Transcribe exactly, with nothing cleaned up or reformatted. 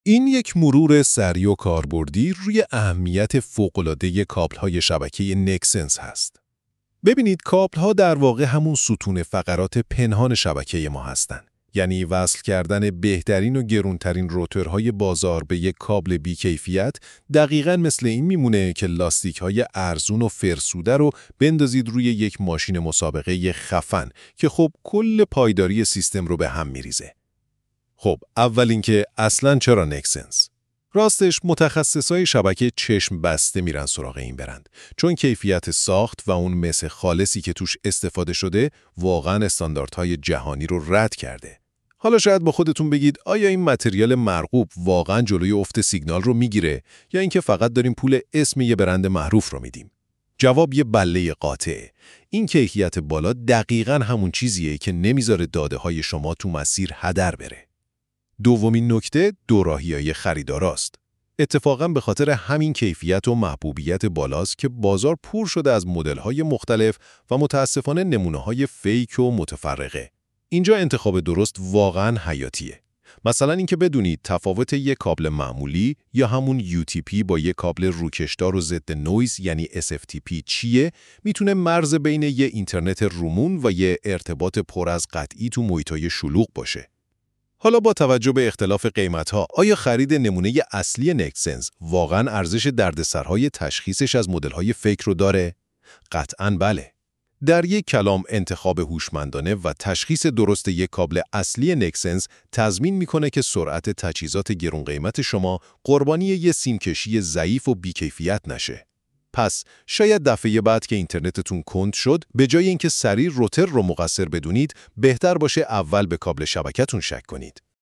این یک مرور سریع و کاربردی روی اهمیت فوق‌العاده کابل‌های شبکه نکسنس هست. ببینید کابل‌ها در واقع همون ستون فقرات پنهان شبکه ما هستن. یعنی وصل کردن بهترین و گرونترین روترهای بازار به یک کابل بی‌کیفیت دقیقاً مثل این میمونه که لاستیک‌های ارزون و فرسوده رو بندازید روی یک ماشین مسابقه خفن که خب کل پایداری سیستم رو به هم میریزه. خب اول اینکه اصلاً چرا نکسنس؟ راستش متخصصای شبکه چشم بسته میرن سراغ این برند، چون کیفیت ساخت و اون مس خالصی که توش استفاده شده واقعاً استانداردهای جهانی رو رد کرده. حالا شاید با خودتون بگید آیا این متریال مرغوب واقعاً جلوی افت سیگنال رو میگیره یا اینکه فقط داریم پول اسم یه برند معروف رو میدیم؟ جواب یه بله قاطعه. این کیفیت بالا دقیقاً همون چیزیه که نمیذاره داده‌های شما تو مسیر هدر بره. دومین نکته دوراهی‌های خریداراست. اتفاقاً به خاطر همین کیفیت و محبوبیت بالاست که بازار پر شده از مدل‌های مختلف و متاسفانه نمونه‌های فیک و متفرقه. اینجا انتخاب درست واقعاً حیاتیه. مثلا اینکه بدونید تفاوت یک کابل معمولی یا همون یو تی پی با یک کابل روکشدار و ضد نویز یعنی اس اف تی پی چیه، میتونه مرز بین یه اینترنت رومون و یه ارتباط پر از قطعی تو محیطای شلوغ باشه. حالا با توجه به اختلاف قیمت‌ها، آیا خرید نمونه اصلی نکسنس واقعاً ارزش دردسرهای تشخیصش از مدل‌های فیک رو داره؟ قطعاً بله. در یک کلام انتخاب هوشمندانه و تشخیص درست یک کابل اصلی نکسنس تضمین میکنه که سرعت تجهیزات گران قیمت شما قربانی یه سیمکشی ضعیف و بیکیفیت نشه. پس شاید دفعه بعد که اینترنتتون کند شد، به جای اینکه سریع روتر رو مقصر بدونید، بهتر باشه اول به کابل شبکتون شک کنید.